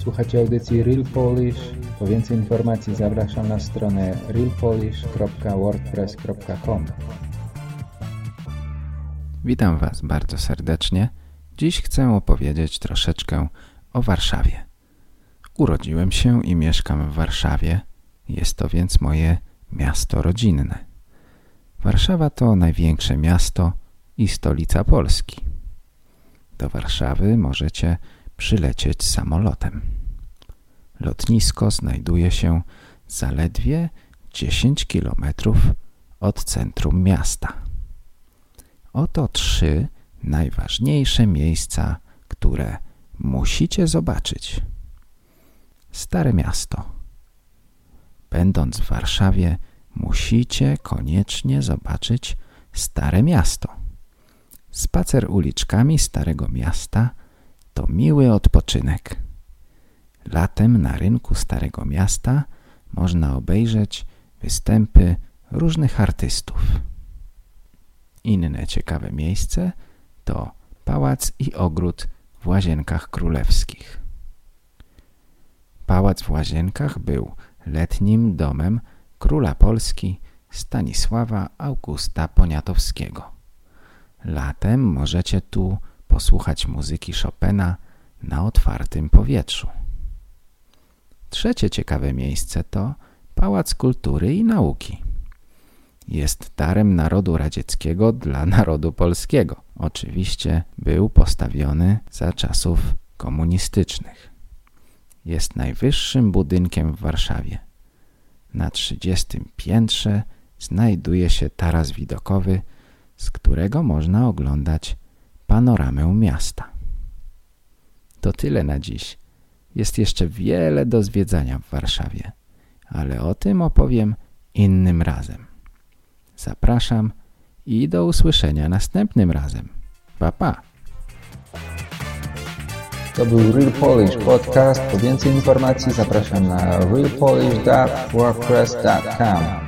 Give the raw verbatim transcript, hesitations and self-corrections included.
Słuchajcie audycji Real Polish. Po więcej informacji zapraszam na stronę real polish kropka wordpress kropka com. Witam Was bardzo serdecznie. Dziś chcę opowiedzieć troszeczkę o Warszawie. Urodziłem się i mieszkam w Warszawie. Jest to więc moje miasto rodzinne. Warszawa to największe miasto i stolica Polski. Do Warszawy możecie przylecieć samolotem. Lotnisko znajduje się zaledwie dziesięć kilometrów od centrum miasta. Oto trzy najważniejsze miejsca, które musicie zobaczyć. Stare Miasto. Będąc w Warszawie, musicie koniecznie zobaczyć Stare Miasto. Spacer uliczkami Starego Miasta to miły odpoczynek. Latem na rynku Starego Miasta można obejrzeć występy różnych artystów. Inne ciekawe miejsce to Pałac i Ogród w Łazienkach Królewskich. Pałac w Łazienkach był letnim domem króla Polski Stanisława Augusta Poniatowskiego. Latem możecie tu posłuchać muzyki Chopina na otwartym powietrzu. Trzecie ciekawe miejsce to Pałac Kultury i Nauki. Jest darem narodu radzieckiego dla narodu polskiego. Oczywiście był postawiony za czasów komunistycznych. Jest najwyższym budynkiem w Warszawie. Na trzydziestym piętrze znajduje się taras widokowy, z którego można oglądać panoramę miasta. To tyle na dziś. Jest jeszcze wiele do zwiedzania w Warszawie, ale o tym opowiem innym razem. Zapraszam i do usłyszenia następnym razem. Pa, pa! To był Real Polish Podcast. Po więcej informacji zapraszam na real polish kropka wordpress kropka com.